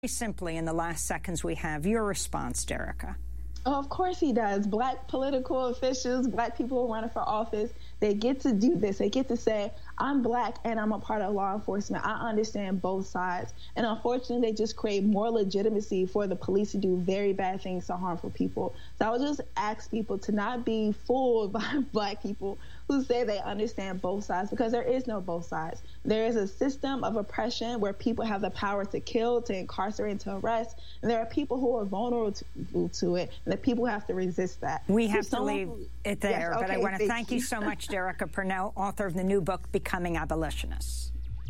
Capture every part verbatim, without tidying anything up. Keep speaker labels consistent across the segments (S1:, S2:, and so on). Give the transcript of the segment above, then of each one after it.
S1: Simply, in the last seconds we have, your response, Derica.
S2: Oh, of course he does. Black political officials, black people running for office, they get to do this. They get to say, I'm black and I'm a part of law enforcement. I understand both sides. And unfortunately, they just create more legitimacy for the police to do very bad things to harmful people. So I would just ask people to not be fooled by black people who say they understand both sides, because there is no both sides. There is a system of oppression where people have the power to kill, to incarcerate, and to arrest. And there are people who are vulnerable to, to it, and the people have to resist that.
S1: We have to leave it there,
S2: yes, okay,
S1: but I want to
S2: thank,
S1: thank you. you so much, Derica Purnell, author of the new book, Becoming Abolitionists.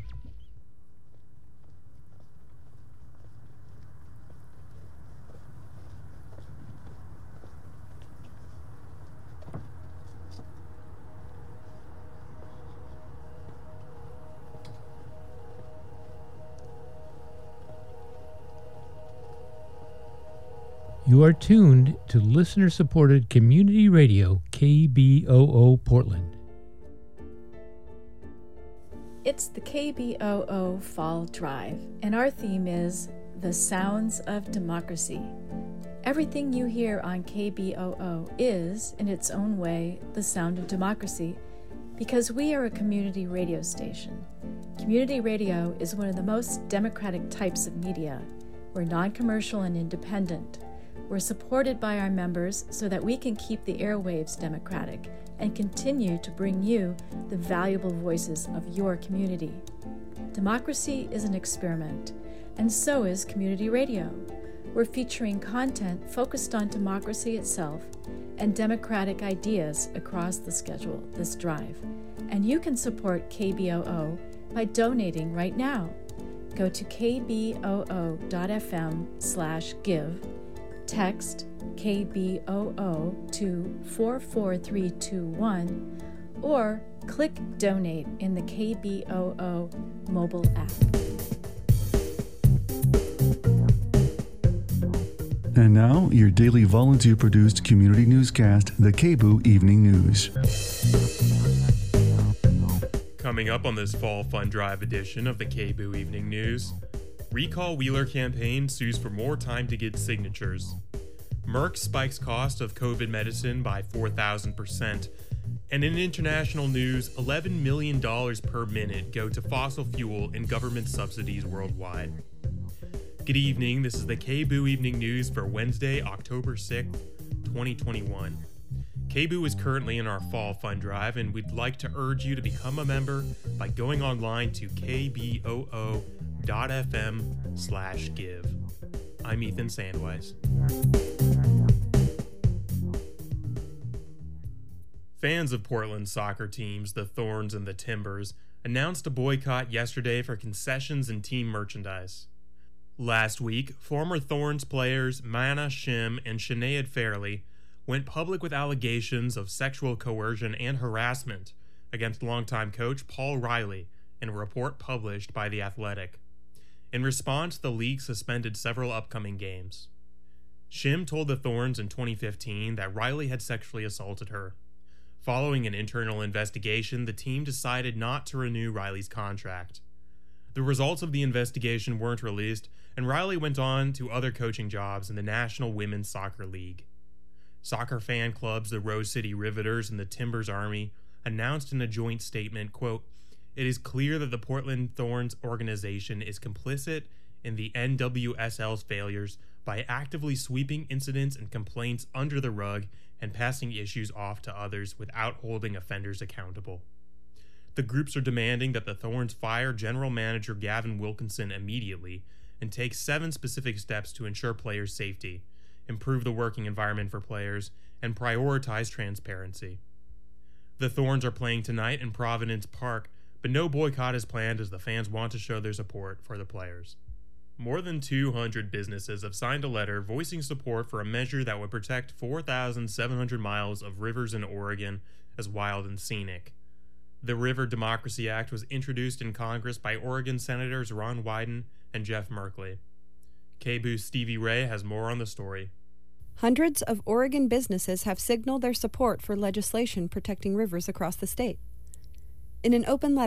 S3: You are tuned to listener-supported community radio K B O O Portland.
S4: It's the K B O O Fall Drive, and our theme is The Sounds of Democracy. Everything you hear on K B O O is, in its own way, the sound of democracy, because we are a community radio station. Community radio is one of the most democratic types of media. We're non-commercial and independent. We're supported by our members so that we can keep the airwaves democratic and continue to bring you the valuable voices of your community. Democracy is an experiment, and so is community radio. We're featuring content focused on democracy itself and democratic ideas across the schedule, this drive. And you can support K B O O by donating right now. Go to kboo.fm slash give. Text K B O O to four four three two one or click Donate in the K B O O mobile app.
S5: And now, your daily volunteer-produced community newscast, the K B O O Evening News.
S6: Coming up on this Fall Fun Drive edition of the K B O O Evening News, Recall Wheeler campaign sues for more time to get signatures. Merck spikes cost of COVID medicine by four thousand percent. And in international news, eleven million dollars per minute go to fossil fuel and government subsidies worldwide. Good evening, this is the K B O O Evening News for Wednesday, October sixth, twenty twenty-one. K B O O is currently in our Fall Fun Drive, and we'd like to urge you to become a member by going online to kboo.fm slash give. I'm Ethan Sandweiss. Fans of Portland's soccer teams, the Thorns and the Timbers, announced a boycott yesterday for concessions and team merchandise. Last week, former Thorns players Mana Shim and Sinead Fairley went public with allegations of sexual coercion and harassment against longtime coach Paul Riley in a report published by The Athletic. In response, the league suspended several upcoming games. Shim told the Thorns in twenty fifteen that Riley had sexually assaulted her. Following an internal investigation, the team decided not to renew Riley's contract. The results of the investigation weren't released, and Riley went on to other coaching jobs in the National Women's Soccer League. Soccer fan clubs, the Rose City Riveters and the Timbers Army, announced in a joint statement, quote, "It is clear that the Portland Thorns organization is complicit in the N W S L's failures by actively sweeping incidents and complaints under the rug and passing issues off to others without holding offenders accountable. The groups are demanding that the Thorns fire General Manager Gavin Wilkinson immediately and take seven specific steps to ensure players' safety, improve the working environment for players, and prioritize transparency. The Thorns are playing tonight in Providence Park, but no boycott is planned as the fans want to show their support for the players." More than two hundred businesses have signed a letter voicing support for a measure that would protect four thousand seven hundred miles of rivers in Oregon as wild and scenic. The River Democracy Act was introduced in Congress by Oregon Senators Ron Wyden and Jeff Merkley. K B O O's Stevie Ray has more on the story.
S7: Hundreds of Oregon businesses have signaled their support for legislation protecting rivers across the state. In an open letter,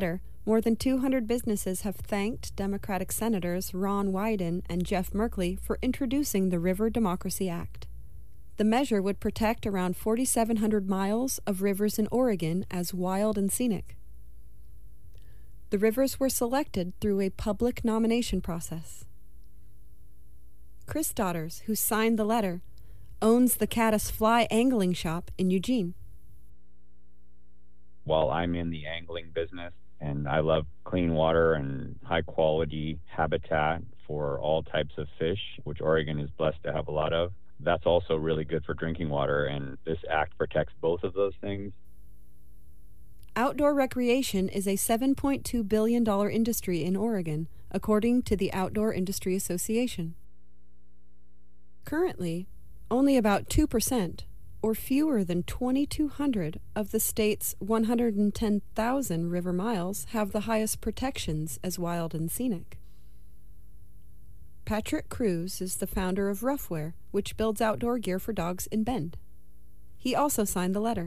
S7: more than two hundred businesses have thanked Democratic Senators Ron Wyden and Jeff Merkley for introducing the River Democracy Act. The measure would protect around four thousand seven hundred miles of rivers in Oregon as wild and scenic. The rivers were selected through a public nomination process. Chris Daughters, who signed the letter, owns the Caddis Fly Angling Shop in Eugene.
S8: While I'm in the angling business and I love clean water and high quality habitat for all types of fish, which Oregon is blessed to have a lot of, that's also really good for drinking water, and this act protects both of those things.
S7: Outdoor recreation is a seven point two billion dollars industry in Oregon, according to the Outdoor Industry Association. Currently, only about two percent, or fewer than twenty-two hundred, of the state's one hundred ten thousand river miles have the highest protections as wild and scenic. Patrick Cruz is the founder of Roughwear, which builds outdoor gear for dogs in Bend. He also signed the letter.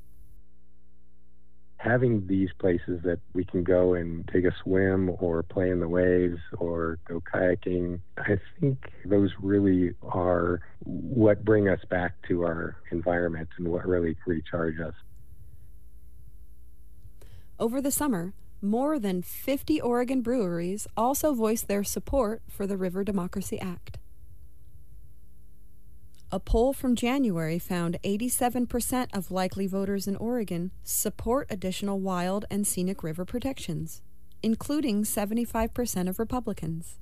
S9: Having these places that we can go and take a swim or play in the waves or go kayaking, I think those really are what bring us back to our environment and what really recharge us.
S7: Over the summer, more than fifty Oregon breweries also voiced their support for the River Democracy Act. A poll from January found eighty-seven percent of likely voters in Oregon support additional wild and scenic river protections, including seventy-five percent of Republicans.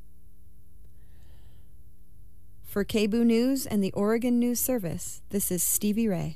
S7: For K B O O News and the Oregon News Service, this is Stevie Ray.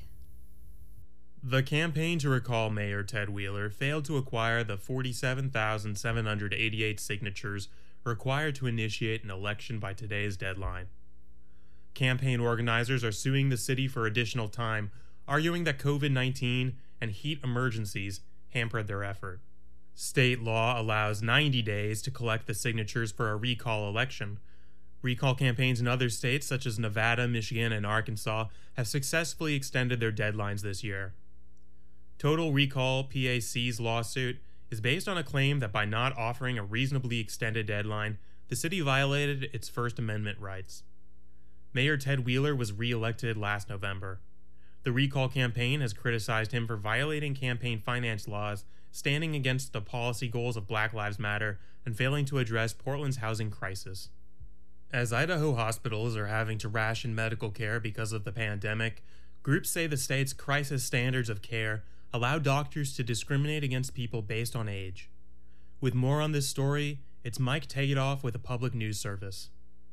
S6: The campaign to recall Mayor Ted Wheeler failed to acquire the forty-seven thousand seven hundred eighty-eight signatures required to initiate an election by today's deadline. Campaign organizers are suing the city for additional time, arguing that COVID nineteen and heat emergencies hampered their effort. State law allows ninety days to collect the signatures for a recall election. Recall campaigns in other states such as Nevada, Michigan, and Arkansas have successfully extended their deadlines this year. Total Recall P A C's lawsuit is based on a claim that by not offering a reasonably extended deadline, the city violated its First Amendment rights. Mayor Ted Wheeler was re-elected last November. The recall campaign has criticized him for violating campaign finance laws, standing against the policy goals of Black Lives Matter, and failing to address Portland's housing crisis. As Idaho hospitals are having to ration medical care because of the pandemic, groups say the state's crisis standards of care allow doctors to discriminate against people based on age. With more on this story, it's Mike Tagedoff with the Public News Service.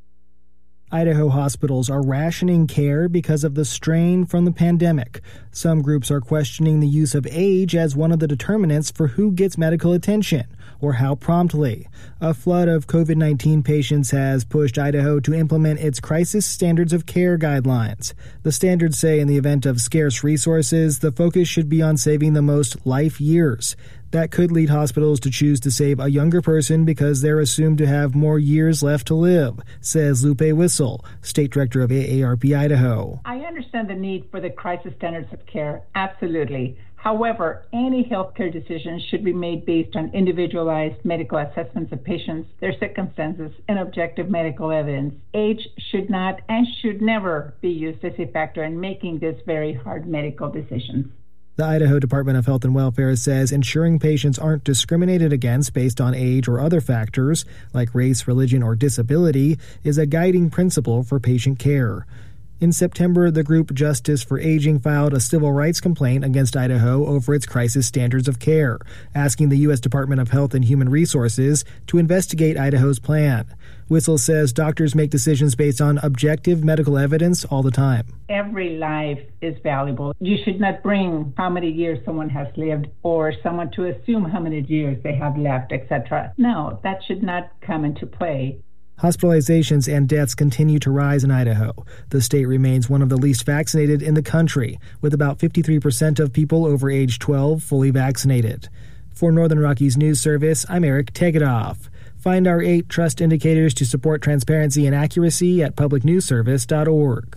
S10: Idaho hospitals are rationing care because of the strain from the pandemic. Some groups are questioning the use of age as one of the determinants for who gets medical attention, or how promptly. A flood of COVID nineteen patients has pushed Idaho to implement its crisis standards of care guidelines. The standards say in the event of scarce resources, the focus should be on saving the most life years. That could lead hospitals to choose to save a younger person because they're assumed to have more years left to live, says Lupe Whistle, State Director of A A R P Idaho.
S11: I understand the need for the crisis standards of care, absolutely. However, any healthcare decision should be made based on individualized medical assessments of patients, their circumstances, and objective medical evidence. Age should not and should never be used as a factor in making these very hard medical decisions.
S10: The Idaho Department of Health and Welfare says ensuring patients aren't discriminated against based on age or other factors, like race, religion, or disability, is a guiding principle for patient care. In September, the group Justice for Aging filed a civil rights complaint against Idaho over its crisis standards of care, asking the U S Department of Health and Human Resources to investigate Idaho's plan. Whistle says doctors make decisions based on objective medical evidence all the time.
S11: Every life is valuable. You should not bring how many years someone has lived or someone to assume how many years they have left, et cetera. No, that should not come into play.
S10: Hospitalizations and deaths continue to rise in Idaho. The state remains one of the least vaccinated in the country, with about fifty-three percent of people over age twelve fully vaccinated. For Northern Rockies News Service, I'm Eric Tegedoff. Find our eight trust indicators to support transparency and accuracy at public news service dot org.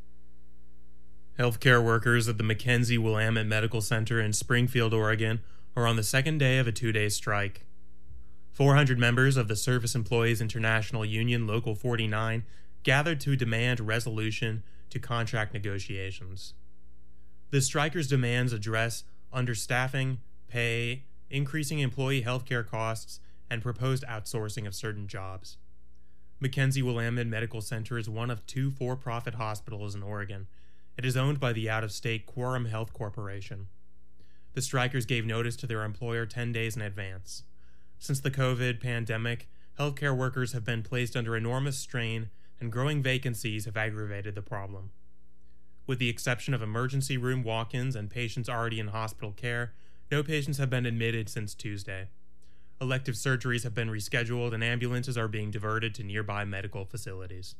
S6: Healthcare workers at the Mackenzie Willamette Medical Center in Springfield, Oregon, are on the second day of a two-day strike. four hundred members of the Service Employees International Union Local forty-nine gathered to demand resolution to contract negotiations. The strikers' demands address understaffing, pay, increasing employee health care costs, and proposed outsourcing of certain jobs. Mackenzie Willamette Medical Center is one of two for-profit hospitals in Oregon. It is owned by the out-of-state Quorum Health Corporation. The strikers gave notice to their employer ten days in advance. Since the COVID pandemic, healthcare workers have been placed under enormous strain, and growing vacancies have aggravated the problem. With the exception of emergency room walk-ins and patients already in hospital care, no patients have been admitted since Tuesday. Elective surgeries have been rescheduled and ambulances are being diverted to nearby medical facilities.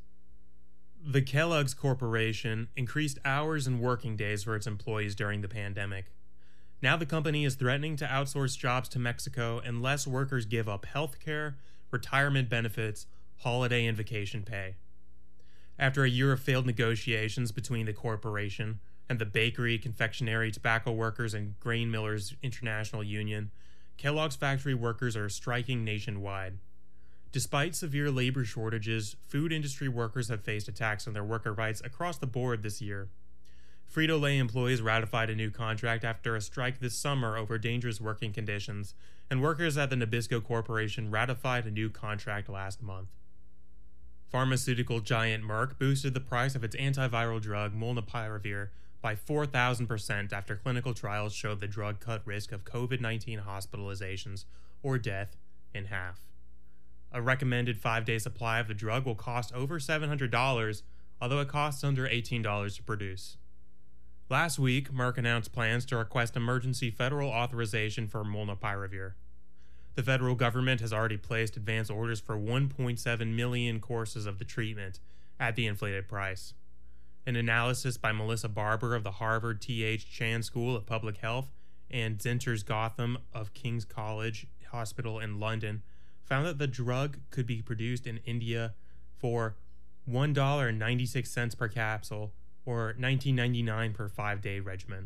S6: The Kellogg's Corporation increased hours and working days for its employees during the pandemic. Now the company is threatening to outsource jobs to Mexico unless workers give up health care, retirement benefits, holiday and vacation pay. After a year of failed negotiations between the corporation and the Bakery, Confectionery, Tobacco Workers, and Grain Millers International Union, Kellogg's factory workers are striking nationwide. Despite severe labor shortages, food industry workers have faced attacks on their worker rights across the board this year. Frito-Lay employees ratified a new contract after a strike this summer over dangerous working conditions, and workers at the Nabisco Corporation ratified a new contract last month. Pharmaceutical giant Merck boosted the price of its antiviral drug Molnupiravir by four thousand percent after clinical trials showed the drug cut risk of COVID nineteen hospitalizations or death in half. A recommended five-day supply of the drug will cost over seven hundred dollars, although it costs under eighteen dollars to produce. Last week, Merck announced plans to request emergency federal authorization for Molnupiravir. The federal government has already placed advance orders for one point seven million courses of the treatment at the inflated price. An analysis by Melissa Barber of the Harvard T H Chan School of Public Health and Zenter's Gotham of King's College Hospital in London found that the drug could be produced in India for one dollar and ninety-six cents per capsule, or nineteen ninety-nine dollars per five-day regimen.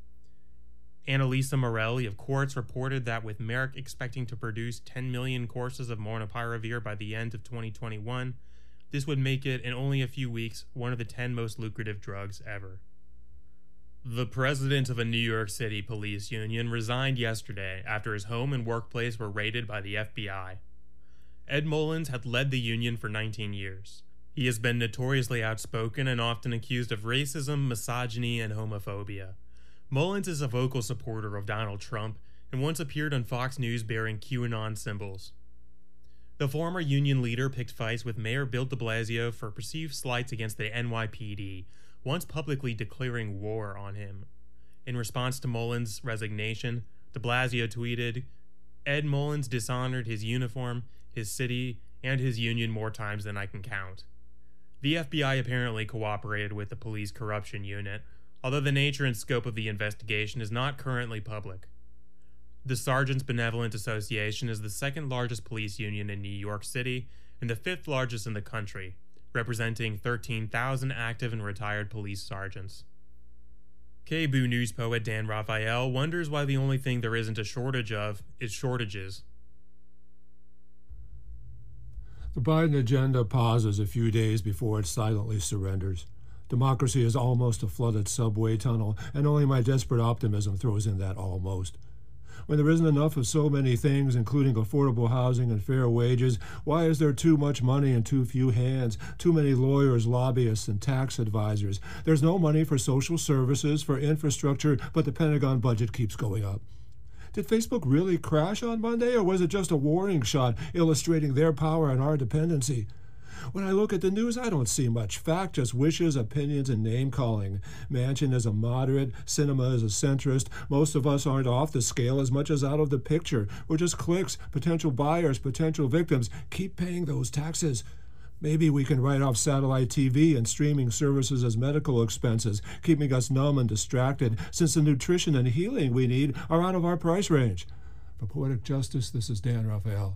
S6: Annalisa Morelli of Quartz reported that with Merck expecting to produce ten million courses of Molnupiravir by the end of twenty twenty-one, this would make it, in only a few weeks, one of the ten most lucrative drugs ever. The president of a New York City police union resigned yesterday after his home and workplace were raided by the F B I. Ed Mullins had led the union for nineteen years. He has been notoriously outspoken and often accused of racism, misogyny, and homophobia. Mullins is a vocal supporter of Donald Trump and once appeared on Fox News bearing QAnon symbols. The former union leader picked fights with Mayor Bill de Blasio for perceived slights against the N Y P D, once publicly declaring war on him. In response to Mullins' resignation, de Blasio tweeted, "Ed Mullins dishonored his uniform, his city, and his union more times than I can count." The F B I apparently cooperated with the police corruption unit, although the nature and scope of the investigation is not currently public. The Sergeants Benevolent Association is the second largest police union in New York City and the fifth largest in the country, representing thirteen thousand active and retired police sergeants. K B O O News poet Dan Raphael wonders why the only thing there isn't a shortage of is shortages.
S12: The Biden agenda pauses a few days before it silently surrenders. Democracy is almost a flooded subway tunnel, and only my desperate optimism throws in that almost. When there isn't enough of so many things, including affordable housing and fair wages, why is there too much money in too few hands, too many lawyers, lobbyists, and tax advisors? There's no money for social services, for infrastructure, but the Pentagon budget keeps going up. Did Facebook really crash on Monday, or was it just a warning shot illustrating their power and our dependency? When I look at the news, I don't see much fact, just wishes, opinions, and name-calling. Manchin is a moderate, Sinema is a centrist. Most of us aren't off the scale as much as out of the picture. We're just clicks, potential buyers, potential victims. Keep paying those taxes. Maybe we can write off satellite T V and streaming services as medical expenses, keeping us numb and distracted, since the nutrition and healing we need are out of our price range. For Poetic Justice, this is Dan Raphael.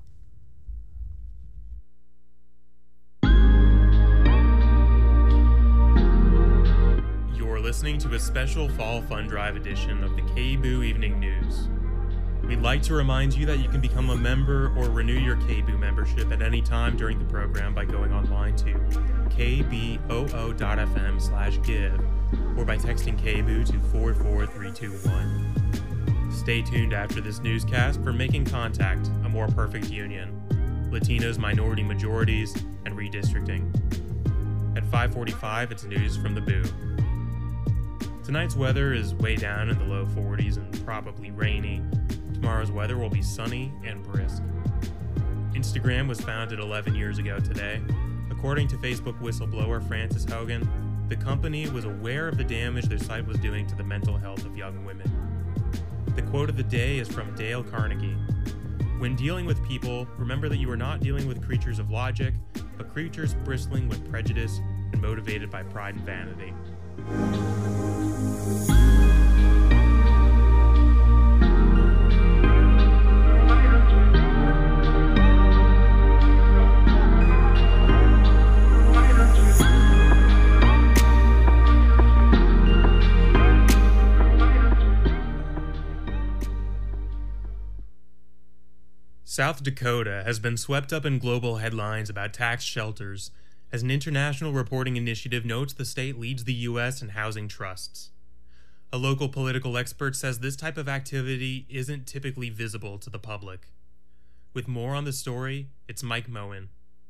S6: You're listening to a special Fall Fund Drive edition of the K B O O Evening News. We'd like to remind you that you can become a member or renew your K B O O membership at any time during the program by going online to k b o o dot f m slash give or by texting K B O O to four four three two one. Stay tuned after this newscast for Making Contact, A More Perfect Union, Latinos, Minority Majorities, and Redistricting. At five forty-five, it's news from the B O O. Tonight's weather is way down in the low forties and probably rainy. Tomorrow's weather will be sunny and brisk. Instagram was founded eleven years ago today. According to Facebook whistleblower Frances Hogan, the company was aware of the damage their site was doing to the mental health of young women. The quote of the day is from Dale Carnegie. When dealing with people, remember that you are not dealing with creatures of logic, but creatures bristling with prejudice and motivated by pride and vanity. South Dakota has been swept up in global headlines about tax shelters as an international reporting initiative notes the state leads the U S in housing trusts. A local political expert says this type of activity isn't typically visible to the public. With more on the story, it's Mike Moen.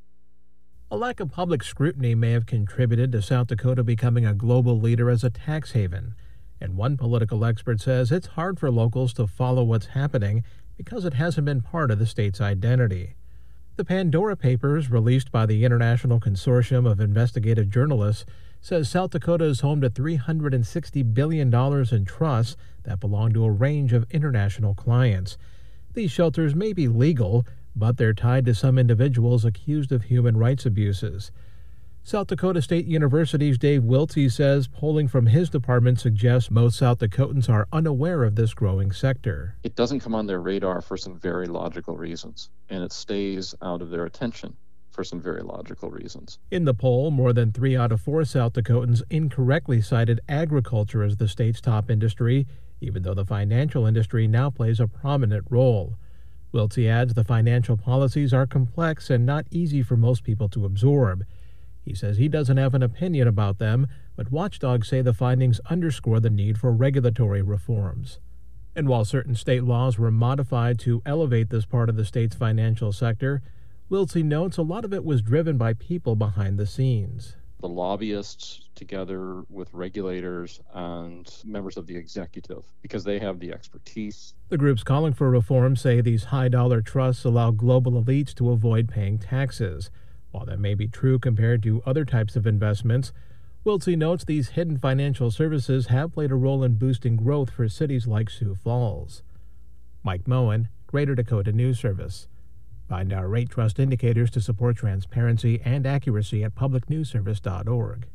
S13: A lack of public scrutiny may have contributed to South Dakota becoming a global leader as a tax haven, and one political expert says it's hard for locals to follow what's happening because it hasn't been part of the state's identity. The Pandora Papers, released by the International Consortium of Investigative Journalists, says South Dakota is home to three hundred sixty billion dollars in trusts that belong to a range of international clients. These shelters may be legal, but they're tied to some individuals accused of human rights abuses. South Dakota State University's Dave Wiltsey says polling from his department suggests most South Dakotans are unaware of this growing sector.
S14: It doesn't come on their radar for some very logical reasons, and it stays out of their attention for some very logical reasons.
S13: In the poll, more than three out of four South Dakotans incorrectly cited agriculture as the state's top industry, even though the financial industry now plays a prominent role. Wiltsey adds the financial policies are complex and not easy for most people to absorb. He says he doesn't have an opinion about them, but watchdogs say the findings underscore the need for regulatory reforms. And while certain state laws were modified to elevate this part of the state's financial sector, Wiltsey notes a lot of it was driven by people behind the scenes.
S14: The lobbyists, together with regulators and members of the executive, because they have the expertise.
S13: The groups calling for reform say these high-dollar trusts allow global elites to avoid paying taxes. While that may be true compared to other types of investments, Wiltsey notes these hidden financial services have played a role in boosting growth for cities like Sioux Falls. Mike Moen, Greater Dakota News Service. Find our rate trust indicators to support transparency and accuracy at public news service dot org.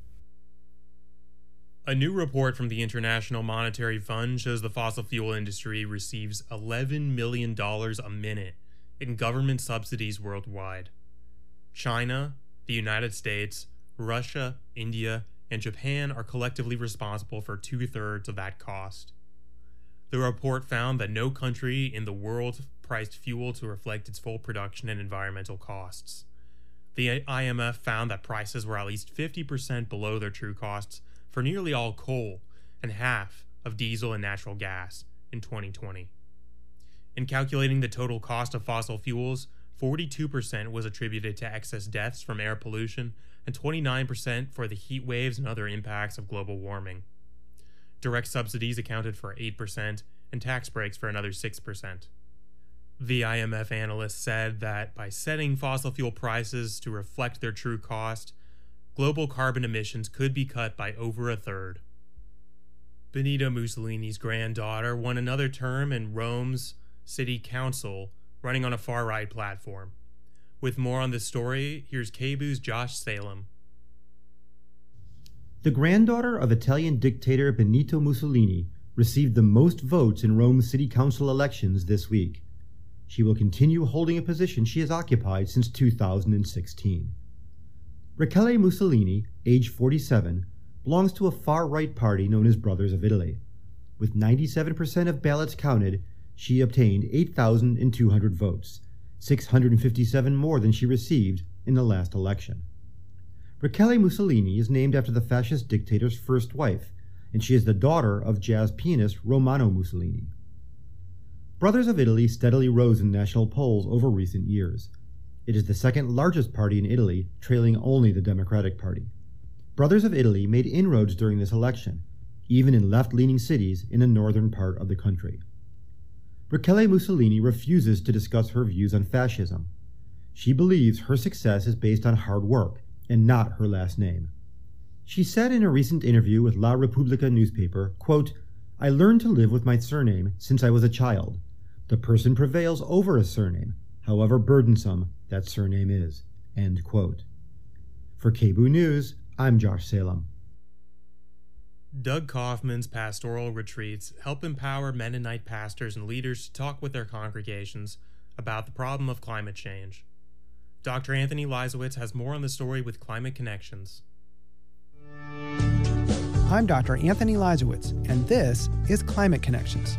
S6: A new report from the International Monetary Fund shows the fossil fuel industry receives eleven million dollars a minute in government subsidies worldwide. China, the United States, Russia, India, and Japan are collectively responsible for two-thirds of that cost. The report found that no country in the world priced fuel to reflect its full production and environmental costs. The I M F found that prices were at least fifty percent below their true costs for nearly all coal and half of diesel and natural gas in twenty twenty. In calculating the total cost of fossil fuels, forty-two percent was attributed to excess deaths from air pollution and twenty-nine percent for the heat waves and other impacts of global warming. Direct subsidies accounted for eight percent and tax breaks for another six percent. The I M F analyst said that by setting fossil fuel prices to reflect their true cost, global carbon emissions could be cut by over a third. Benito Mussolini's granddaughter won another term in Rome's city council, running on a far-right platform. With more on this story, here's K B O O's Josh Salem.
S15: The granddaughter of Italian dictator Benito Mussolini received the most votes in Rome's city council elections this week. She will continue holding a position she has occupied since two thousand sixteen. Rachele Mussolini, age forty-seven, belongs to a far-right party known as Brothers of Italy. With ninety-seven percent of ballots counted, She obtained eight thousand two hundred votes, six hundred fifty-seven more than she received in the last election. Rachele Mussolini is named after the fascist dictator's first wife, and she is the daughter of jazz pianist Romano Mussolini. Brothers of Italy steadily rose in national polls over recent years. It is the second largest party in Italy, trailing only the Democratic Party. Brothers of Italy made inroads during this election, even in left-leaning cities in the northern part of the country. Rachele Mussolini refuses to discuss her views on fascism. She believes her success is based on hard work and not her last name. She said in a recent interview with La Repubblica newspaper, quote, "I learned to live with my surname since I was a child. The person prevails over a surname, however burdensome that surname is." End quote. For K B O O News, I'm Josh Salem.
S6: Doug Kaufman's pastoral retreats help empower Mennonite pastors and leaders to talk with their congregations about the problem of climate change. Doctor Anthony Leisowitz has more on the story with Climate Connections.
S16: I'm Doctor Anthony Leisowitz, and this is Climate Connections.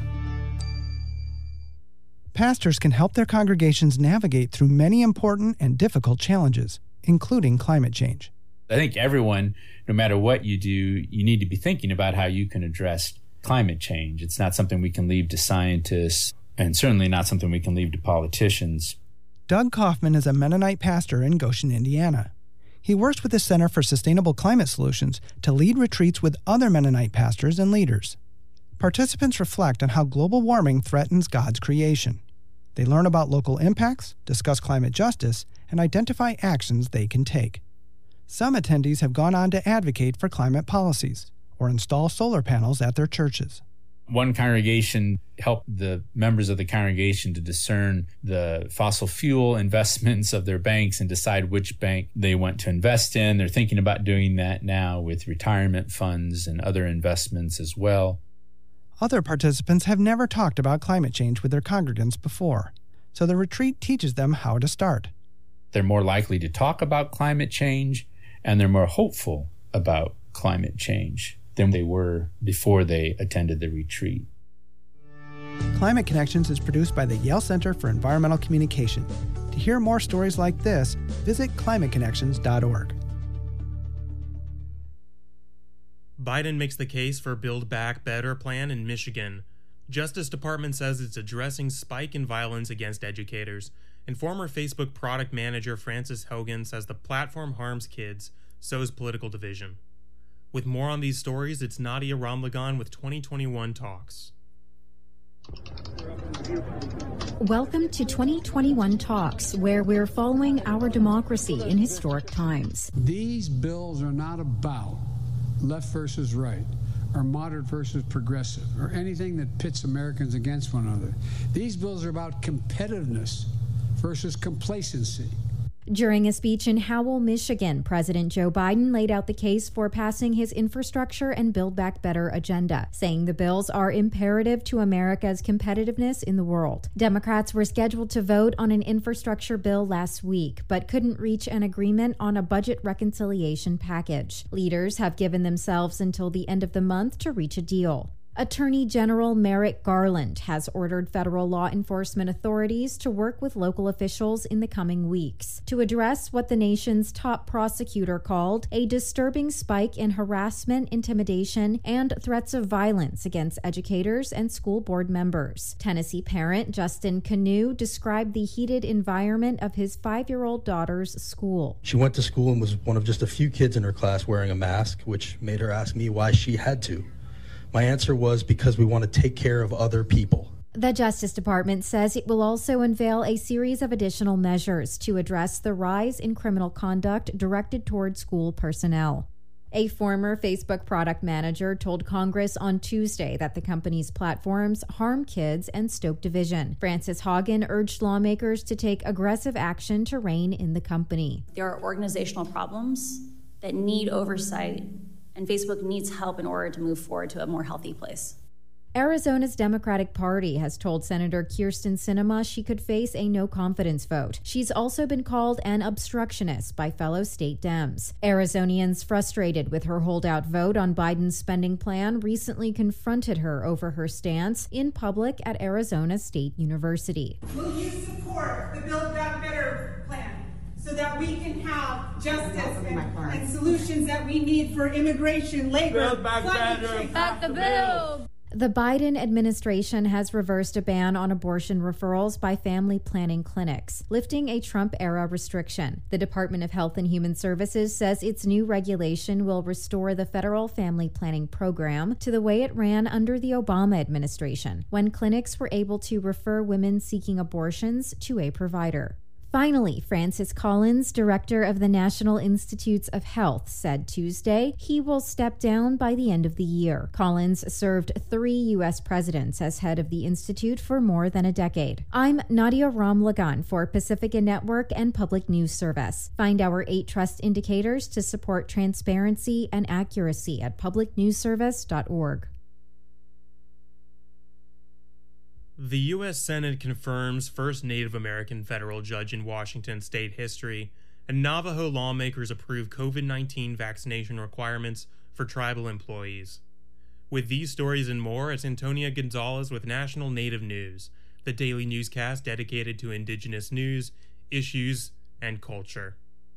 S16: Pastors can help their congregations navigate through many important and difficult challenges, including climate change.
S17: I think everyone, no matter what you do, you need to be thinking about how you can address climate change. It's not something we can leave to scientists, and certainly not something we can leave to politicians.
S16: Doug Kaufman is a Mennonite pastor in Goshen, Indiana. He works with the Center for Sustainable Climate Solutions to lead retreats with other Mennonite pastors and leaders. Participants reflect on how global warming threatens God's creation. They learn about local impacts, discuss climate justice, and identify actions they can take. Some attendees have gone on to advocate for climate policies or install solar panels at their churches.
S17: One congregation helped the members of the congregation to discern the fossil fuel investments of their banks and decide which bank they want to invest in. They're thinking about doing that now with retirement funds and other investments as well.
S16: Other participants have never talked about climate change with their congregants before, so the retreat teaches them how to start.
S17: They're more likely to talk about climate change, and they're more hopeful about climate change than they were before they attended the retreat.
S16: Climate Connections is produced by the Yale Center for Environmental Communication. To hear more stories like this, visit climate connections dot org.
S6: Biden makes the case for Build Back Better plan in Michigan. Justice Department says it's addressing spike in violence against educators, and former Facebook product manager Frances Hogan says the platform harms kids, sows political division. With more on these stories, it's Nadia Ramlagan with twenty twenty-one Talks.
S18: Welcome to twenty twenty-one Talks, where we're following our democracy in historic times.
S19: These bills are not about left versus right, or moderate versus progressive, or anything that pits Americans against one another. These bills are about competitiveness versus complacency.
S18: During a speech in Howell, Michigan, President Joe Biden laid out the case for passing his infrastructure and Build Back Better agenda, saying the bills are imperative to America's competitiveness in the world. Democrats were scheduled to vote on an infrastructure bill last week, but couldn't reach an agreement on a budget reconciliation package. Leaders have given themselves until the end of the month to reach a deal. Attorney General Merrick Garland has ordered federal law enforcement authorities to work with local officials in the coming weeks to address what the nation's top prosecutor called a disturbing spike in harassment, intimidation, and threats of violence against educators and school board members. Tennessee parent Justin Canoe described the heated environment of his five-year-old daughter's school.
S20: She went to school and was one of just a few kids in her class wearing a mask, which made her ask me why she had to. My answer was because we want to take care of other people.
S18: The Justice Department says it will also unveil a series of additional measures to address the rise in criminal conduct directed toward school personnel. A former Facebook product manager told Congress on Tuesday that the company's platforms harm kids and stoke division. Frances Haugen urged lawmakers to take aggressive action to rein in the company.
S21: There are organizational problems that need oversight, and Facebook needs help in order to move forward to a more healthy place.
S18: Arizona's Democratic Party has told Senator Kyrsten Sinema she could face a no-confidence vote. She's also been called an obstructionist by fellow state Dems. Arizonians frustrated with her holdout vote on Biden's spending plan recently confronted her over her stance in public at Arizona State University.
S2: Will you support the Build Back Better plan so that we can have justice and, and solutions that we need for immigration, labor,
S22: Build Back Better,
S2: back the bill.
S18: The Biden administration has reversed a ban on abortion referrals by family planning clinics, lifting a Trump-era restriction. The Department of Health and Human Services says its new regulation will restore the federal family planning program to the way it ran under the Obama administration, when clinics were able to refer women seeking abortions to a provider. Finally, Francis Collins, director of the National Institutes of Health, said Tuesday he will step down by the end of the year. Collins served three U S presidents as head of the institute for more than a decade. I'm Nadia Ramlagan for Pacifica Network and Public News Service. Find our eight trust indicators to support transparency and accuracy at public news service dot org.
S6: The U S Senate confirms first Native American federal judge in Washington state history, and Navajo lawmakers approve COVID nineteen vaccination requirements for tribal employees. With these stories and more, it's Antonia Gonzalez with National Native News, the daily newscast dedicated to Indigenous news, issues, and culture.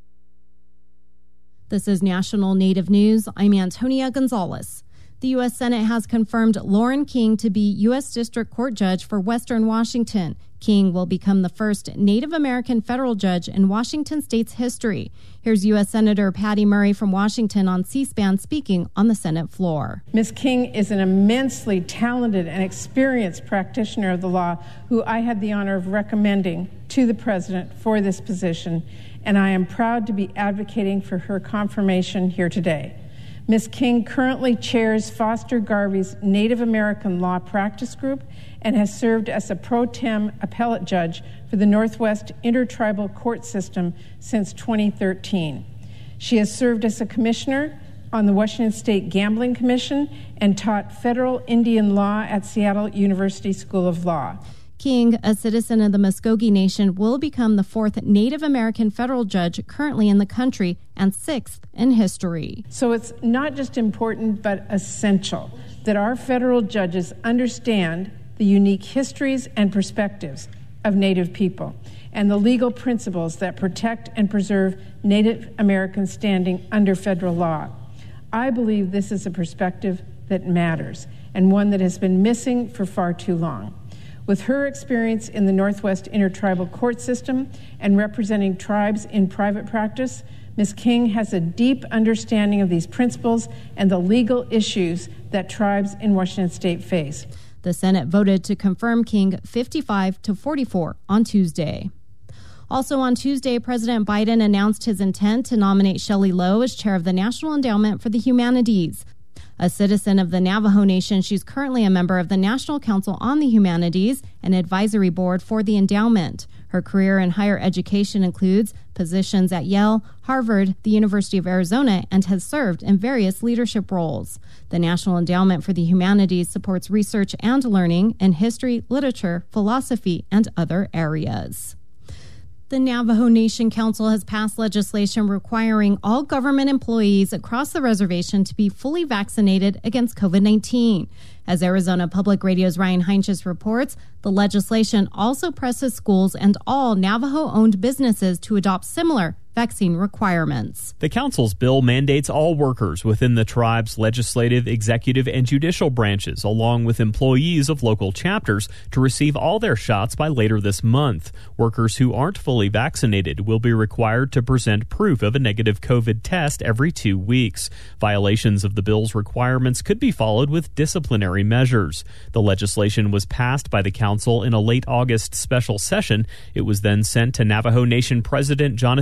S23: This is National Native News. I'm Antonia Gonzalez. The U S Senate has confirmed Lauren King to be U S District Court Judge for Western Washington. King will become the first Native American federal judge in Washington state's history. Here's U S Senator Patty Murray from Washington on C-SPAN speaking on the Senate floor.
S24: Miz King is an immensely talented and experienced practitioner of the law who I had the honor of recommending to the president for this position, and I am proud to be advocating for her confirmation here today. Miz King currently chairs Foster Garvey's Native American Law Practice Group and has served as a pro tem appellate judge for the Northwest Intertribal Court System since twenty thirteen. She has served as a commissioner on the Washington State Gambling Commission and taught federal Indian law at Seattle University School of Law.
S23: King, a citizen of the Muskogee Nation, will become the fourth Native American federal judge currently in the country and sixth in history.
S24: So it's not just important, but essential that our federal judges understand the unique histories and perspectives of Native people and the legal principles that protect and preserve Native American standing under federal law. I believe this is a perspective that matters and one that has been missing for far too long. With her experience in the Northwest Intertribal Court System and representing tribes in private practice, Miz King has a deep understanding of these principles and the legal issues that tribes in Washington state face.
S23: The Senate voted to confirm King fifty-five to forty-four on Tuesday. Also on Tuesday, President Biden announced his intent to nominate Shelley Lowe as chair of the National Endowment for the Humanities. A citizen of the Navajo Nation, she's currently a member of the National Council on the Humanities and advisory board for the endowment. Her career in higher education includes positions at Yale, Harvard, the University of Arizona, and has served in various leadership roles. The National Endowment for the Humanities supports research and learning in history, literature, philosophy, and other areas. The Navajo Nation Council has passed legislation requiring all government employees across the reservation to be fully vaccinated against COVID nineteen. As Arizona Public Radio's Ryan Heinches reports, the legislation also presses schools and all Navajo-owned businesses to adopt similar vaccine requirements.
S25: The council's bill mandates all workers within the tribe's legislative, executive, and judicial branches, along with employees of local chapters, to receive all their shots by later this month. Workers who aren't fully vaccinated will be required to present proof of a negative COVID test every two weeks. Violations of the bill's requirements could be followed with disciplinary measures. The legislation was passed by the council in a late August special session. It was then sent to Navajo Nation President Jonathan Nez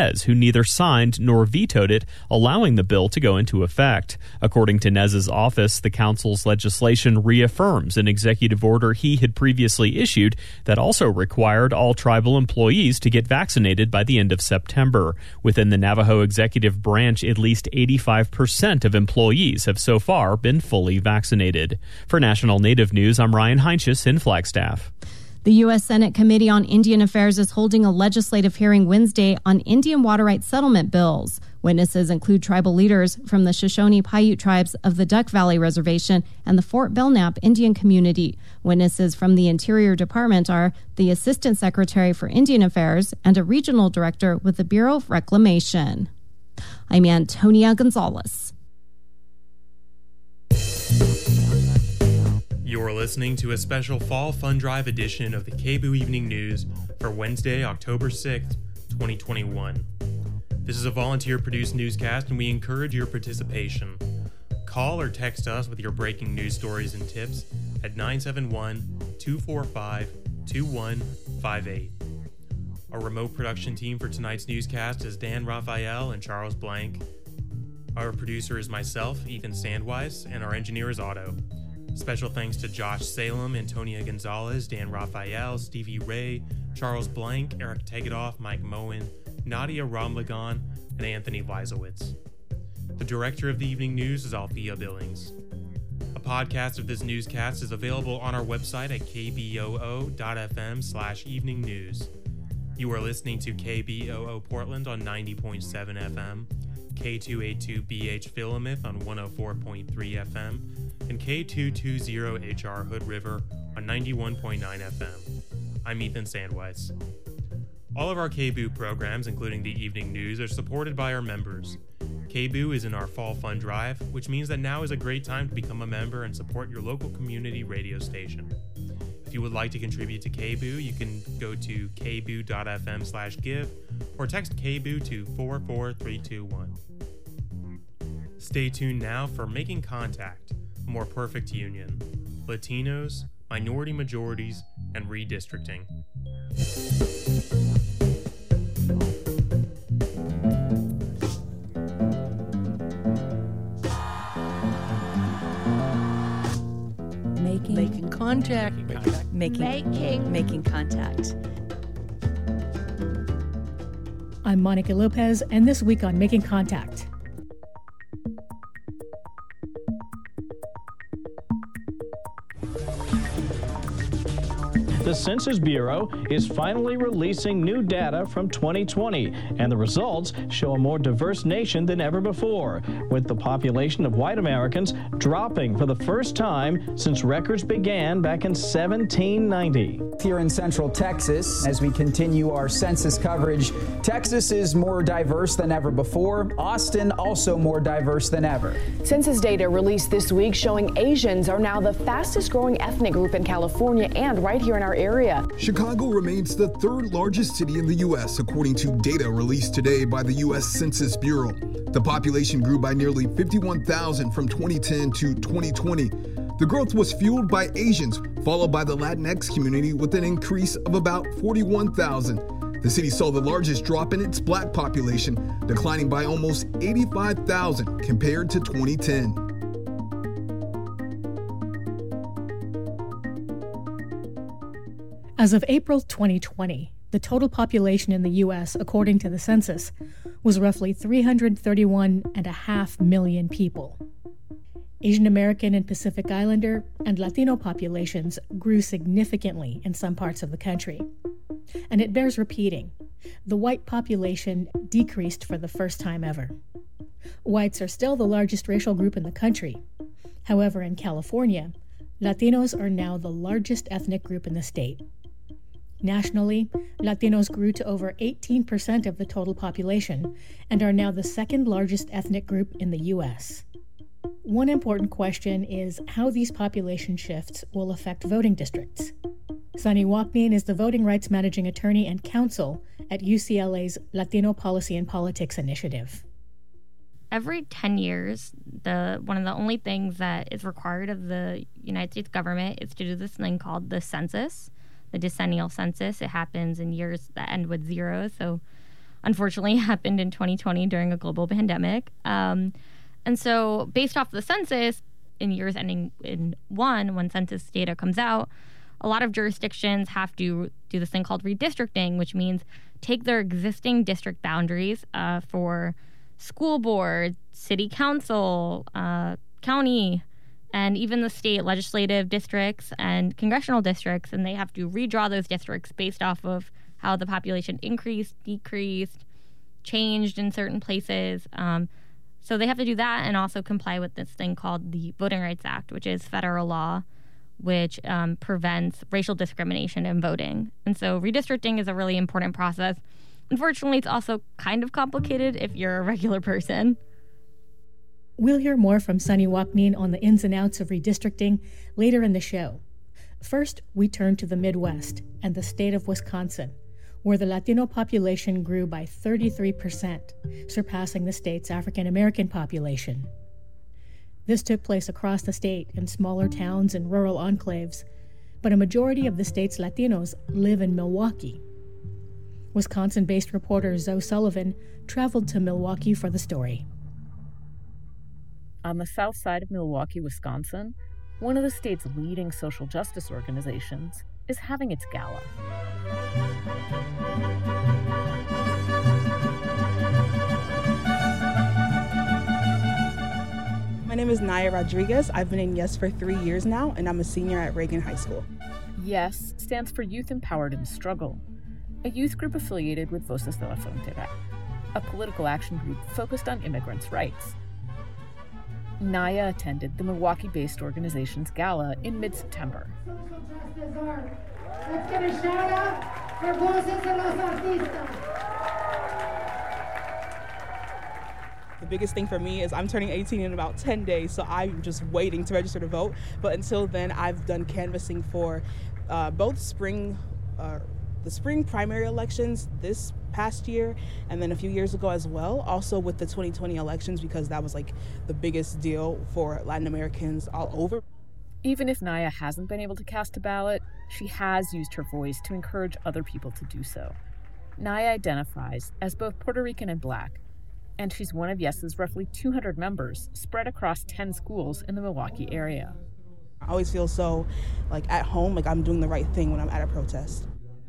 S25: Nez, who neither signed nor vetoed it, allowing the bill to go into effect. According to Nez's office, the council's legislation reaffirms an executive order he had previously issued that also required all tribal employees to get vaccinated by the end of September. Within the Navajo executive branch, at least eighty-five percent of employees have so far been fully vaccinated. For National Native News, I'm Ryan Heinches in Flagstaff.
S23: The U S Senate Committee on Indian Affairs is holding a legislative hearing Wednesday on Indian water rights settlement bills. Witnesses include tribal leaders from the Shoshone Paiute tribes of the Duck Valley Reservation and the Fort Belknap Indian Community. Witnesses from the Interior Department are the Assistant Secretary for Indian Affairs and a regional director with the Bureau of Reclamation. I'm Antonia Gonzalez.
S6: You're listening to a special Fall Fun Drive edition of the K B O O Evening News for Wednesday, October sixth, twenty twenty-one. This is a volunteer-produced newscast, and we encourage your participation. Call or text us with your breaking news stories and tips at nine seven one, two four five, two one five eight. Our remote production team for tonight's newscast is Dan Raphael and Charles Blank. Our producer is myself, Ethan Sandweiss, and our engineer is Otto. Special thanks to Josh Salem, Antonia Gonzalez, Dan Raphael, Stevie Ray, Charles Blank, Eric Tegedoff, Mike Moen, Nadia Romlagon, and Anthony Weisowitz. The director of the evening news is Althea Billings. A podcast of this newscast is available on our website at k b o o dot f m slash evening news. You are listening to K B O O Portland on ninety point seven F M, K two eighty-two B H Philomath on one oh four point three F M, and K two twenty H R Hood River on ninety-one point nine F M. I'm Ethan Sandweiss. All of our K B O O programs, including the evening news, are supported by our members. K B O O is in our Fall Fun Drive, which means that now is a great time to become a member and support your local community radio station. If you would like to contribute to K B O O, you can go to k b o o dot f m slash give or text K B O O to four four three two one. Stay tuned now for Making Contact, a More Perfect Union, Latinos, Minority Majorities, and Redistricting.
S1: Making, making contact. Making, making, making contact.
S3: I'm Monica Lopez, and this week on Making Contact.
S4: The Census Bureau is finally releasing new data from twenty twenty, and the results show a more diverse nation than ever before, with the population of white Americans dropping for the first time since records began back in seventeen ninety.
S5: Here in Central Texas, as we continue our census coverage, Texas is more diverse than ever before. Austin also more diverse than ever.
S22: Census data released this week showing Asians are now the fastest growing ethnic group in California and right here in our area.
S26: Chicago remains the third largest city in the U S, according to data released today by the U S Census Bureau. The population grew by nearly fifty-one thousand from twenty ten to twenty twenty. The growth was fueled by Asians, followed by the Latinx community with an increase of about forty-one thousand. The city saw the largest drop in its black population, declining by almost eighty-five thousand compared to twenty ten.
S3: As of April twenty twenty, the total population in the U S, according to the census, was roughly three hundred thirty-one point five million people. Asian American and Pacific Islander and Latino populations grew significantly in some parts of the country. And it bears repeating, the white population decreased for the first time ever. Whites are still the largest racial group in the country. However, in California, Latinos are now the largest ethnic group in the state. Nationally, Latinos grew to over eighteen percent of the total population and are now the second largest ethnic group in the U S. One important question is how these population shifts will affect voting districts. Sunny Waknin is the Voting Rights Managing Attorney and Counsel at U C L A's Latino Policy and Politics Initiative.
S27: Every ten years, the one of the only things that is required of the United States government is to do this thing called the census, the decennial census. It happens in years that end with zero, so unfortunately happened in twenty twenty during a global pandemic. Um, and so based off the census, in years ending in one, when census data comes out, a lot of jurisdictions have to do this thing called redistricting, which means take their existing district boundaries uh, for school board, city council, uh, county, and even the state legislative districts and congressional districts, and they have to redraw those districts based off of how the population increased, decreased, changed in certain places. Um, so they have to do that and also comply with this thing called the Voting Rights Act, which is federal law, which um, prevents racial discrimination in voting. And so redistricting is a really important process. Unfortunately, it's also kind of complicated if you're a regular person.
S3: We'll hear more from Sunny Waknin on the ins and outs of redistricting later in the show. First, we turn to the Midwest and the state of Wisconsin, where the Latino population grew by thirty-three percent, surpassing the state's African American population. This took place across the state in smaller towns and rural enclaves, but a majority of the state's Latinos live in Milwaukee. Wisconsin-based reporter Zoe Sullivan traveled to Milwaukee for the story.
S7: On the south side of Milwaukee, Wisconsin, one of the state's leading social justice organizations is having its gala.
S8: My name is Naya Rodriguez. I've been in YES for three years now, and I'm a senior at Reagan High School.
S7: YES stands for Youth Empowered in Struggle, a youth group affiliated with Voces de la Frontera, a political action group focused on immigrants' rights. Naya attended the Milwaukee-based organization's gala in mid-September.
S9: Let's give a shout out for Voces de los Artistas.
S8: The biggest thing for me is I'm turning eighteen in about ten days, so I'm just waiting to register to vote. But until then, I've done canvassing for uh, both spring, uh, the spring primary elections this past year, and then a few years ago as well, also with the twenty twenty elections, because that was like the biggest deal for Latin Americans all over.
S7: Even if Naya hasn't been able to cast a ballot, she has used her voice to encourage other people to do so. Naya identifies as both Puerto Rican and Black, and she's one of YES's roughly two hundred members spread across ten schools in the Milwaukee area.
S8: I always feel so like at home, like I'm doing the right thing when I'm at a protest.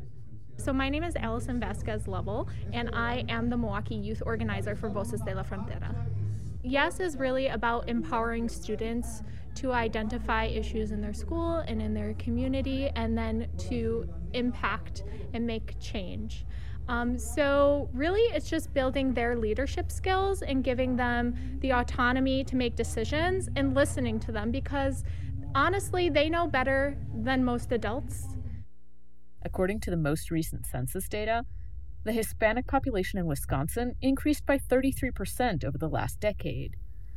S10: So my name is Allison Vasquez Lovell, and I am the Milwaukee youth organizer for Voces de la Frontera. YES is really about empowering students to identify issues in their school and in their community, and then to impact and make change. Um, so really it's just building their leadership skills and giving them the autonomy to make decisions and listening to them, because honestly, they know better than most adults.
S7: According to the most recent census data, the Hispanic population in Wisconsin increased by thirty-three percent over the last decade.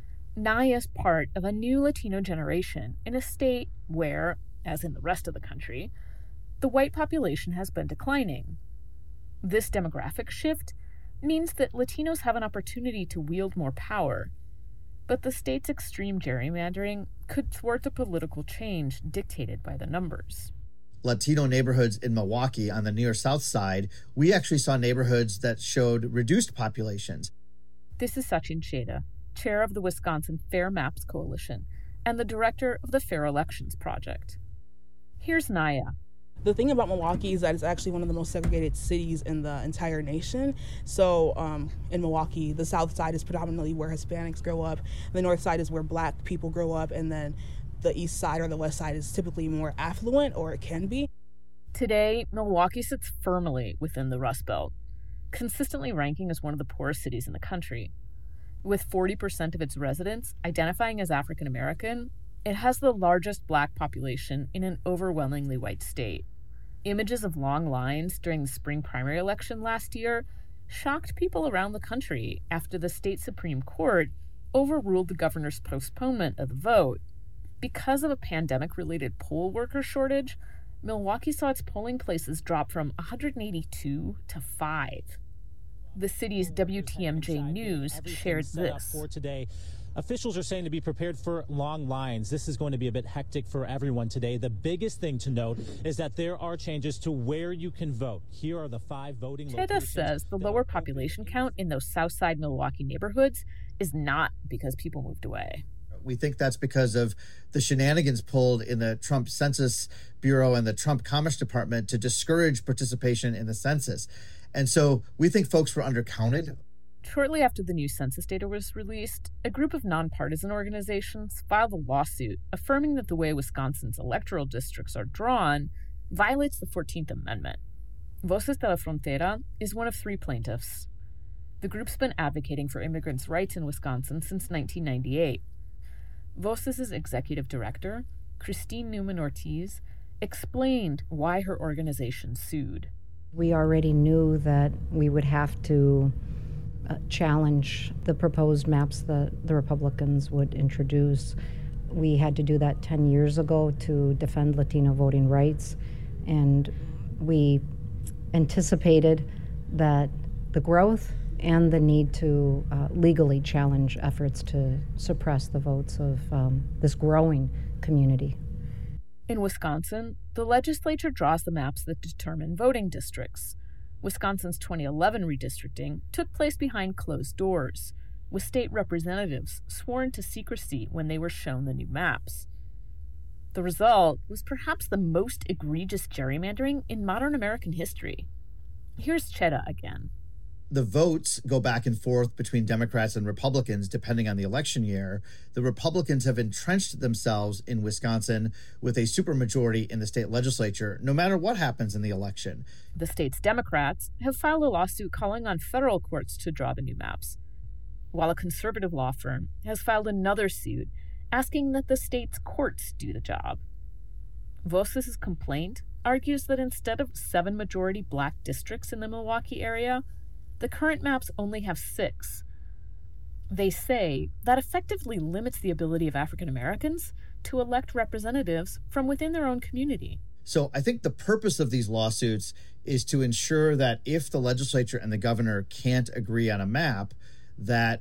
S7: Naya is part of a new Latino generation in a state where, as in the rest of the country, the white population has been declining. This demographic shift means that Latinos have an opportunity to wield more power, but the state's extreme gerrymandering could thwart the political change dictated by the numbers.
S11: Latino neighborhoods in Milwaukee on the near south side, we actually saw neighborhoods that showed reduced populations.
S7: This is Sachin Cheda, chair of the Wisconsin Fair Maps Coalition and the director of the Fair Elections Project. Here's Naya.
S8: The thing about Milwaukee is that it's actually one of the most segregated cities in the entire nation. So um, in Milwaukee, the south side is predominantly where Hispanics grow up. The north side is where Black people grow up, and then the east side or the west side is typically more affluent, or it can be.
S7: Today, Milwaukee sits firmly within the Rust Belt, consistently ranking as one of the poorest cities in the country. With forty percent of its residents identifying as African American, it has the largest Black population in an overwhelmingly white state. Images of long lines during the spring primary election last year shocked people around the country after the state Supreme Court overruled the governor's postponement of the vote. Because of a pandemic-related poll worker shortage, Milwaukee saw its polling places drop from one hundred eighty-two to five. The city's W T M J News shared this.
S12: For today, Officials are saying to be prepared for long lines. This is going to be a bit hectic for everyone today. The biggest thing to note is that there are changes to where you can vote. Here are the five voting
S7: Cheda
S12: locations.
S7: says the lower population count in those Southside Milwaukee neighborhoods is not because people moved away.
S11: We think that's because of the shenanigans pulled in the Trump Census Bureau and the Trump Commerce Department to discourage participation in the census. And so we think folks were undercounted.
S7: Shortly after the new census data was released, a group of nonpartisan organizations filed a lawsuit affirming that the way Wisconsin's electoral districts are drawn violates the fourteenth Amendment. Voces de la Frontera is one of three plaintiffs. The group's been advocating for immigrants' rights in Wisconsin since nineteen ninety-eight. Voces' executive director, Christine Newman Ortiz, explained why her organization sued.
S13: We already knew that we would have to uh, challenge the proposed maps that the Republicans would introduce. We had to do that ten years ago to defend Latino voting rights, and we anticipated that the growth and the need to uh, legally challenge efforts to suppress the votes of um, this growing community.
S7: In Wisconsin, the legislature draws the maps that determine voting districts. Wisconsin's twenty eleven redistricting took place behind closed doors, with state representatives sworn to secrecy when they were shown the new maps. The result was perhaps the most egregious gerrymandering in modern American history. Here's Cheda again.
S11: The votes go back and forth between Democrats and Republicans depending on the election year. The Republicans have entrenched themselves in Wisconsin with a supermajority in the state legislature, no matter what happens in the election.
S7: The state's Democrats have filed a lawsuit calling on federal courts to draw the new maps, while a conservative law firm has filed another suit asking that the state's courts do the job. Voces' complaint argues that instead of seven majority black districts in the Milwaukee area, the current maps only have six. They say that effectively limits the ability of African Americans to elect representatives from within their own community.
S11: So I think the purpose of these lawsuits is to ensure that if the legislature and the governor can't agree on a map, that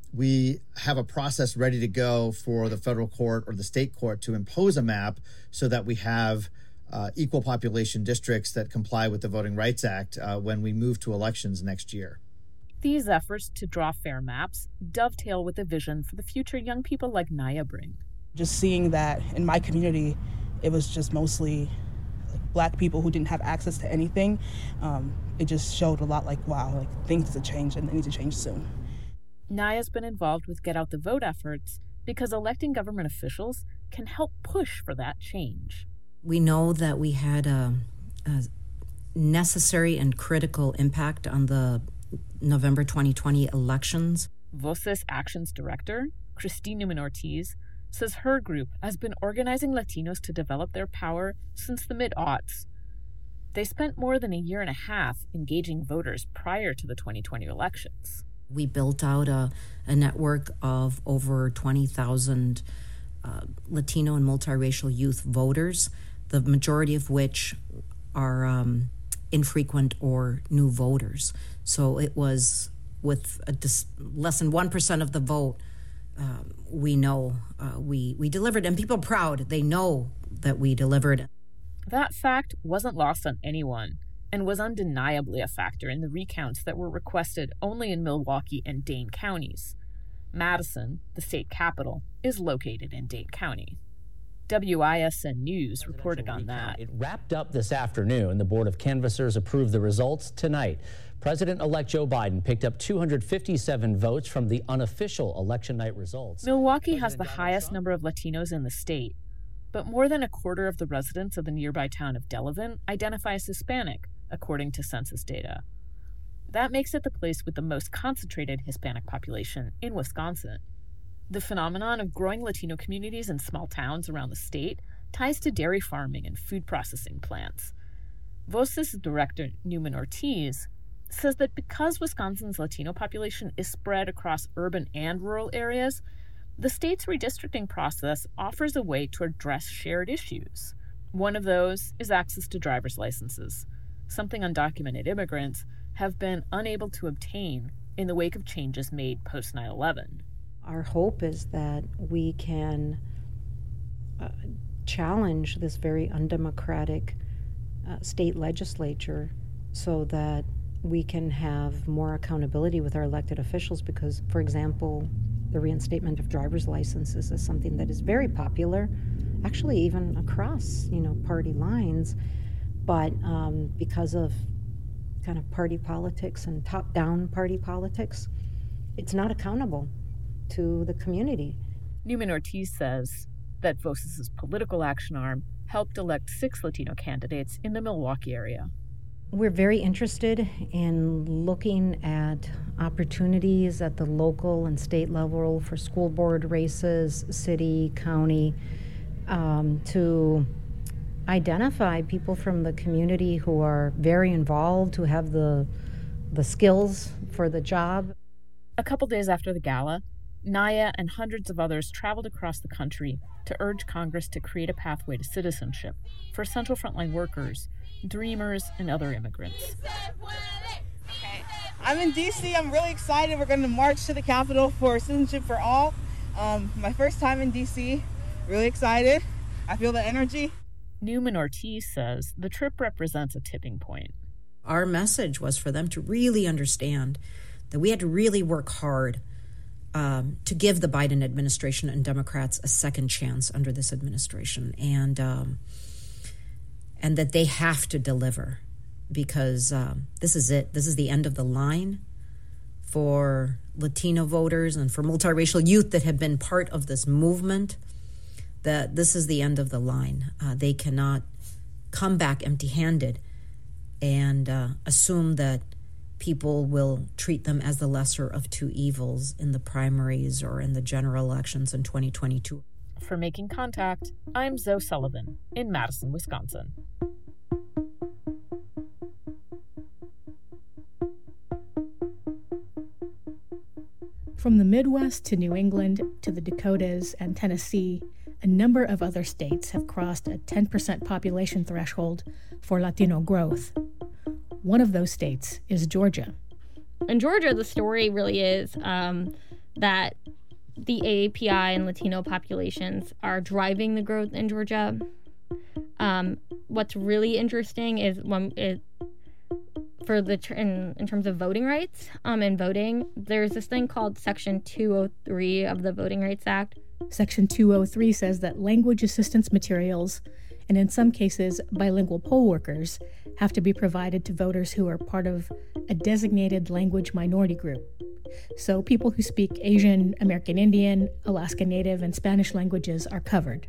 S11: we have a process ready to go for the federal court or the state court to impose a map so that we have Uh, equal population districts that comply with the Voting Rights Act uh, when we move to elections next year.
S7: These efforts to draw fair maps dovetail with the vision for the future young people like Naya bring.
S8: Just seeing that in my community, it was just mostly like black people who didn't have access to anything. Um, it just showed a lot like, wow, like things need to change and they need to change soon.
S7: Naya's been involved with Get Out the Vote efforts because electing government officials can help push for that change.
S13: We know that we had a, a necessary and critical impact on the November twenty twenty elections.
S7: Voces Actions Director, Christine Newman Ortiz, says her group has been organizing Latinos to develop their power since the mid-aughts. They spent more than a year and a half engaging voters prior to the twenty twenty elections.
S13: We built out a, a network of over twenty thousand uh, Latino and multiracial youth voters, the majority of which are um, infrequent or new voters. So it was with a dis- less than one percent of the vote, uh, we know uh, we, we delivered, and people are proud. They know that we delivered.
S7: That fact wasn't lost on anyone and was undeniably a factor in the recounts that were requested only in Milwaukee and Dane counties. Madison, the state capital, is located in Dane County. W I S N News reported on that.
S14: It wrapped up this afternoon. The Board of Canvassers approved the results tonight. President-elect Joe Biden picked up two hundred fifty-seven votes from the unofficial election night results.
S7: Milwaukee has the highest number of Latinos in the state, but more than a quarter of the residents of the nearby town of Delavan identify as Hispanic, according to census data. That makes it the place with the most concentrated Hispanic population in Wisconsin. The phenomenon of growing Latino communities in small towns around the state ties to dairy farming and food processing plants. Voces Director Newman Ortiz says that because Wisconsin's Latino population is spread across urban and rural areas, the state's redistricting process offers a way to address shared issues. One of those is access to driver's licenses, something undocumented immigrants have been unable to obtain in the wake of changes made post nine eleven.
S13: Our hope is that we can uh, challenge this very undemocratic uh, state legislature so that we can have more accountability with our elected officials because, for example, the reinstatement of driver's licenses is something that is very popular, actually even across, you know, party lines. But um, because of kind of party politics and top-down party politics, it's not accountable to the community.
S7: Newman Ortiz says that Voces' political action arm helped elect six Latino candidates in the Milwaukee area.
S13: We're very interested in looking at opportunities at the local and state level for school board races, city, county, um, to identify people from the community who are very involved, who have the the skills for the job.
S7: A couple days after the gala, Naya and hundreds of others traveled across the country to urge Congress to create a pathway to citizenship for essential frontline workers, dreamers, and other immigrants.
S2: Okay. I'm in D C. I'm really excited. We're going to march to the Capitol for Citizenship for All. Um, my first time in D C. Really excited. I feel the energy.
S7: Newman Ortiz says the trip represents a tipping point.
S15: Our message was for them to really understand that we had to really work hard um, to give the Biden administration and Democrats a second chance under this administration, and um, and that they have to deliver, because um, this is it. This is the end of the line for Latino voters and for multiracial youth that have been part of this movement. That this is the end of the line. Uh, they cannot come back empty-handed and uh, assume that people will treat them as the lesser of two evils in the primaries or in the general elections in twenty twenty-two.
S7: For Making Contact, I'm Zoe Sullivan in Madison, Wisconsin.
S3: From the Midwest to New England to the Dakotas and Tennessee, a number of other states have crossed a ten percent population threshold for Latino growth. One of those states is Georgia.
S27: In Georgia, the story really is um, that the A A P I and Latino populations are driving the growth in Georgia. Um, what's really interesting is when it, for the in, in terms of voting rights um, and voting, there's this thing called Section two oh three of the Voting Rights Act.
S3: Section two oh three says that language assistance materials, and in some cases bilingual poll workers, have to be provided to voters who are part of a designated language minority group. So people who speak Asian, American Indian, Alaska Native, and Spanish languages are covered.